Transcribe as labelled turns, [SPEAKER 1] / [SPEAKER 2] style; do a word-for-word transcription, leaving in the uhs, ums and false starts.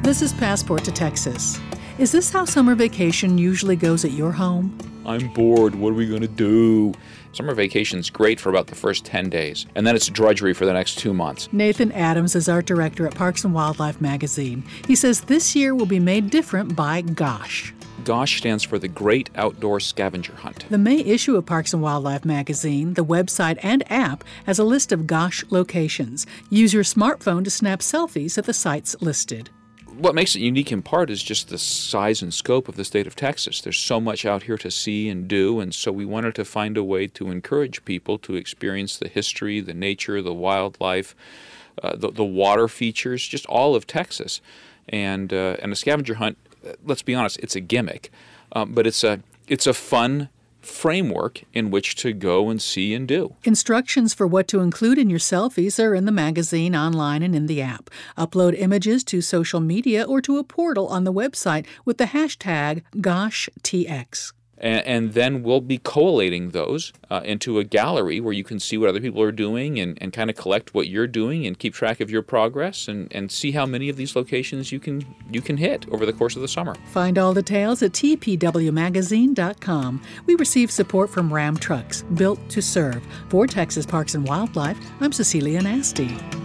[SPEAKER 1] This is Passport to Texas. Is this how summer vacation usually goes at your home?
[SPEAKER 2] I'm bored. What are we going to do? Summer vacation's great for about the first ten days, and then it's drudgery for the next two months.
[SPEAKER 1] Nathan Adams is art director at Parks and Wildlife magazine. He says this year will be made different by GOSH.
[SPEAKER 2] GOSH stands for the Great Outdoor Scavenger Hunt.
[SPEAKER 1] The May issue of Parks and Wildlife magazine, the website and app, has a list of GOSH locations. Use your smartphone to snap selfies at the sites listed.
[SPEAKER 2] What makes it unique in part is just the size and scope of the state of Texas. There's so much out here to see and do, and so we wanted to find a way to encourage people to experience the history, the nature, the wildlife, uh, the, the water features, just all of Texas. And uh, and a scavenger hunt, let's be honest, it's a gimmick, um, but it's a it's a fun framework in which to go and see and do.
[SPEAKER 1] Instructions for what to include in your selfies are in the magazine, online, and in the app. Upload images to social media or to a portal on the website with the hashtag GOSHTX.
[SPEAKER 2] And, and then we'll be collating those uh, into a gallery where you can see what other people are doing and, and kind of collect what you're doing and keep track of your progress and, and see how many of these locations you can you can hit over the course of the summer.
[SPEAKER 1] Find all details at T P W magazine dot com. We receive support from Ram Trucks, built to serve. For Texas Parks and Wildlife, I'm Cecilia Nasty.